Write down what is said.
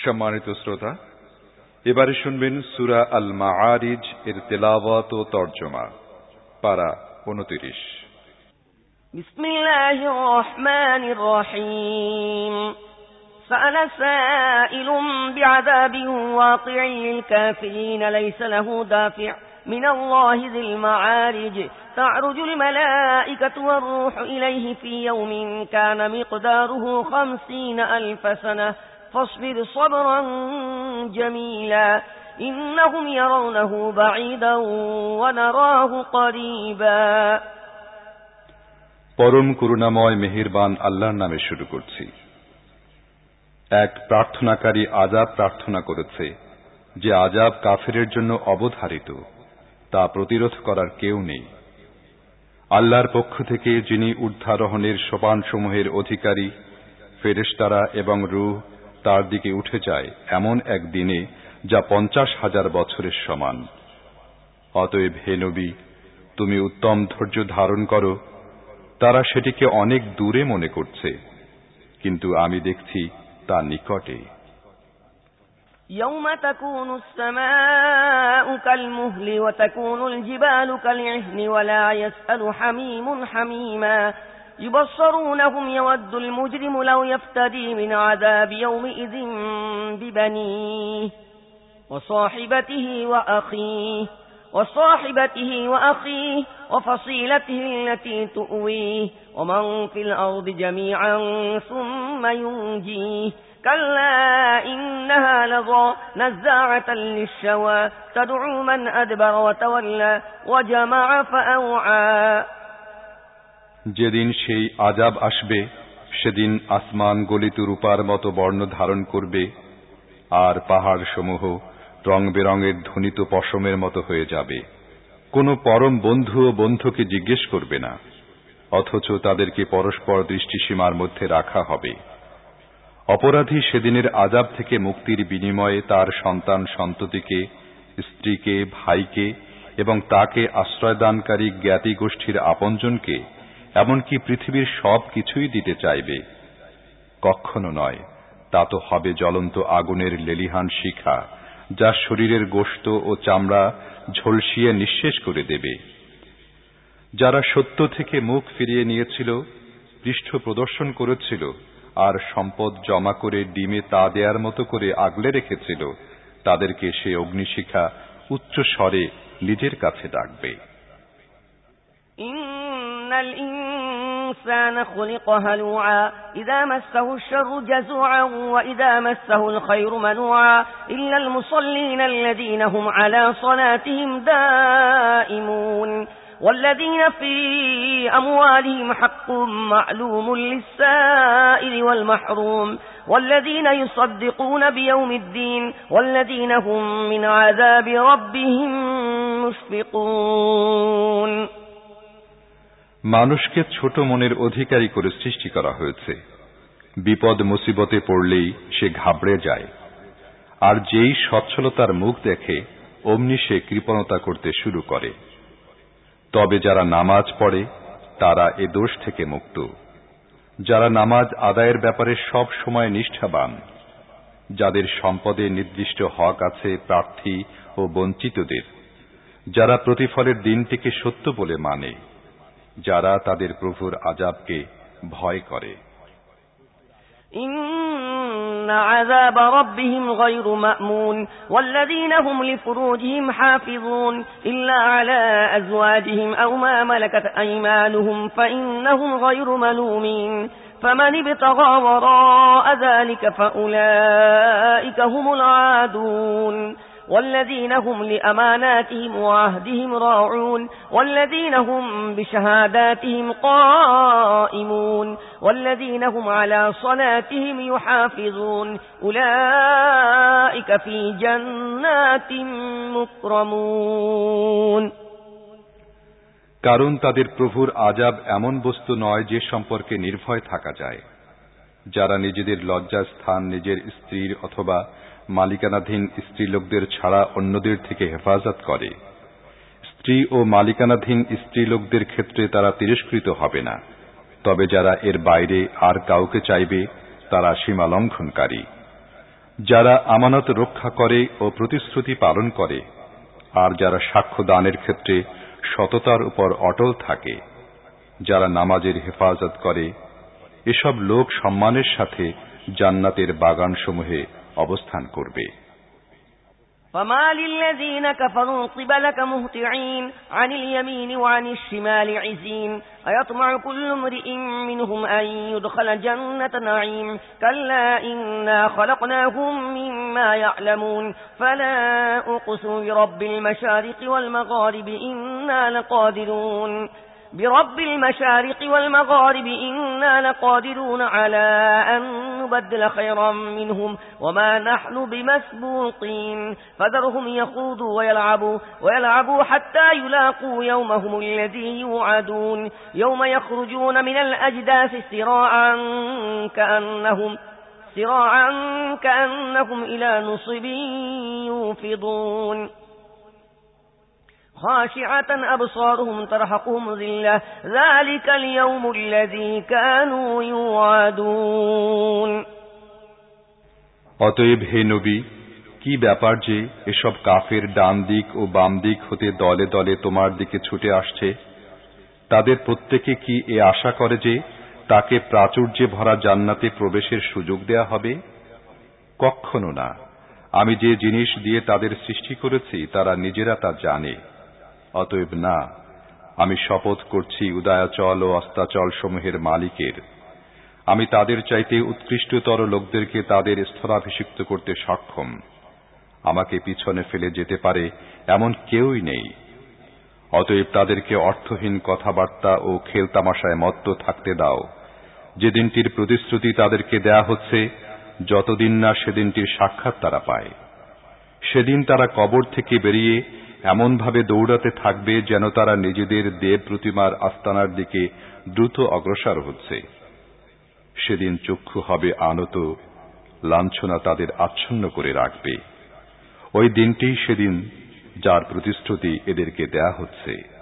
সম্মানিত শ্রোতা, এবারে শুনবেন সূরা আল মাআরিজ এর তেলাওয়াত ও তরজমা, পারা 29। বিসমিল্লাহির রহমানির রহিম। سأل سائل بعذاب واقع للكافرين ليس له دافع من الله ذي المعارج تعرج الملائكة والروح إليه في يوم كان مقداره 50,000 سنة فاصبر صبرا جميلا إنهم يرونه بعيدا ونراه قريبا। পরম করুণাময় মেহেরবান আল্লাহর নামে শুরু করছি। এক প্রার্থনাকারী আযাব প্রার্থনা করেছে, যে আযাব কাফেরের জন্য অবধারিত, তা প্রতিরোধ করার কেউ নেই। আল্লাহর পক্ষ থেকে যিনি ঊর্ধ্বারোহণের সোপানসমূহের অধিকারী, ফেরেশতারা এবং রূহ তার দিকে উঠে যায় এমন এক দিনে যা 50,000 বছরের সমান। অতএব হে নবী, তুমি উত্তম ধৈর্য ধারণ করো। তারা সেটিকে অনেক দূরে মনে করছে, কিন্তু আমি দেখছি তা নিকটে। يوم تكون السماء كالمهل وتكون الجبال كالعهن ولا يسأل حميم حميما يبصرونهم يود المجرم لو يفتدي من عذاب يومئذ ببنيه وصاحبته وأخيه وفصيلته التي تؤويه ومن في الأرض جميعا ثم ينجيه كلا إنها لظى نزاعة للشوى تدعو من أدبر وتولى وجمع فأوعى। যেদিন সেই আযাব আসবে, সেদিন আসমান গলিত রূপার মতো বর্ণ ধারণ করবে, আর পাহাড় সমূহ রং বেরঙের ধ্বনিত পশমের মতো হয়ে যাবে। কোন পরম বন্ধু ও বন্ধুকে জিজ্ঞেস করবে না, অথচ তাদেরকে পরস্পর দৃষ্টিসীমার মধ্যে রাখা হবে। অপরাধী সেদিনের আযাব থেকে মুক্তির বিনিময়ে তার সন্তান সন্ততিকে, স্ত্রীকে, ভাইকে এবং তাকে আশ্রয়দানকারী জ্ঞাতি গোষ্ঠীর আপনজনকে, এমনকি পৃথিবীর সব কিছুই দিতে চাইবে। কখনো নয়, তা তো হবে জ্বলন্ত আগুনের লেলিহান শিখা, যা শরীরের গোশত ও চামড়া ঝলসিয়ে নিঃশেষ করে দেবে। যারা সত্য থেকে মুখ ফিরিয়ে নিয়েছিল, পৃষ্ঠ প্রদর্শন করেছিল, আর সম্পদ জমা করে ডিমে তা দেয়ার মতো করে আগলে রেখেছিল, তাদেরকে সে অগ্নিশিখা উচ্চ স্বরে নিজের কাছে ডাকবে। ইন্নাল ইনসানা খুলিকা হালুআ ইযা মাসসাহু আশ-শাররু জাযুআ ওয়া ইযা মাসসাহু আল-খায়রু মানুআ ইল্লাল মুসাল্লিনা আল্লাযীনা হুম আলা সালাতিহিম দাঈমুন والذين في أموالهم حق معلوم للسائل والمحروم والذين يصدقون بيوم الدين والذين هم من عذاب ربهم مشفقون। মানুষকে ছোট মনের অধিকারী করে সৃষ্টি করা হয়েছে। বিপদ মুসিবতে পড়লেই সে ঘাবড়ে যায়, আর যেই সচ্ছলতার মুখ দেখে অমনি সে কৃপণতা করতে শুরু করে। তবে যারা নামাজ পড়ে তারা এ দোষ থেকে মুক্ত। যারা নামাজ আদায়ের ব্যাপারে সব সময় নিষ্ঠাবান, যাদের সম্পদে নির্দিষ্ট হক আছে প্রার্থী ও বঞ্চিতদের, যারা প্রতিফলের দিনটিকে সত্য বলে মানে, যারা তাদের প্রভুর আযাবকে ভয় করে। إن عذاب ربهم غير مأمون والذين هم لفروجهم حافظون إلا على أزواجهم أو ما ملكت أيمانهم فإنهم غير ملومين فمن ابتغى وراء ذلك فأولئك هم العادون والذين هم لأماناتهم وعهدهم راعون والذين هم بشهاداتهم قائمون والذين هم على صلاتهم يحافظون أولئك في جنات مكرمون। কারণ তাদের প্রভুর আযাব এমন বস্তু নয় যে সম্পর্কে নির্ভয় থাকা যায়। যারা নিজেদের লজ্জাস্থান নিজের স্ত্রীর অথবা মালিকানাধীন স্ত্রীলোকদের ছাড়া অন্যদের থেকে হেফাজত করে, স্ত্রী ও মালিকানাধীন স্ত্রীলোকদের ক্ষেত্রে তারা তিরস্কৃত হবে না। তবে যারা এর বাইরে আর কাউকে চাইবে তারা সীমা লঙ্ঘনকারী। যারা আমানত রক্ষা করে ও প্রতিশ্রুতি পালন করে, আর যারা সাক্ষ্য দানের ক্ষেত্রে সততার উপর অটল থাকে, যারা নামাজের হেফাজত করে, এসব লোক সম্মানের সাথে জান্নাতের বাগানসমূহে অবস্থান করবে। فما للذين كفروا قبلك مهطعين عن اليمين وعن الشمال عزين أيطمع كل امرئ منهم أن يدخل جنة نعيم كلا إنا خلقناهم مما يعلمون فلا أقسم برب المشارق والمغارب إنا لقادرون برب المشارق والمغارب إنا لقادرون على أن نبدل خيرا منهم وما نحن بمسبوقين فذرهم يخوضوا ويلعبوا حتى يلاقوا يومهم الذي يوعدون يوم يخرجون من الأجداث سراعا كأنهم إلى نصب يوفضون خاشعة أبصارهم ترهقهم ذلة ذلك اليوم الذي كانوا يوعدون। অতএব হে নবী, কি ব্যাপার যে এসব কাফের ডান দিক ও বাম দিক হতে দলে দলে তোমার দিকে ছুটে আসছে? তাদের প্রত্যেকে কি এ আশা করে যে তাকে প্রাচুর্যে ভরা জান্নাতে প্রবেশের সুযোগ দেয়া হবে? কখনো না। আমি যে জিনিস দিয়ে তাদের সৃষ্টি করেছি তারা নিজেরা তা জানে। অতএব না, আমি শপথ করছি উদয়াচল ও অস্তাচল সমূহের মালিকের, আমি তাদের চাইতে উৎকৃষ্টতর লোকদেরকে তাদের স্থলাভিষিক্ত করতে সক্ষম। আমাকে পিছনে ফেলে যেতে পারে এমন কেউই নেই। অতএব তাদেরকে অর্থহীন কথাবার্তা ও খেলতামাশায় মত্ত থাকতে দাও। যে দিনটির প্রতিশ্রুতি তাদেরকে দেয়া হচ্ছে, যতদিন না সেদিনটির সাক্ষাৎ তারা পায়। সেদিন তারা কবর থেকে বেরিয়ে এমনভাবে দৌড়াতে থাকবে যেন তারা নিজেদের দেব প্রতিমার আস্তানার দিকে দ্রুত অগ্রসর হচ্ছে। সেদিন চক্ষু হবে আনত, লাঞ্ছনা তাদের আচ্ছন্ন করে রাখবে। ওই দিনটি সেদিন যার প্রতিশ্রুতি এদেরকে দেয়া হচ্ছে।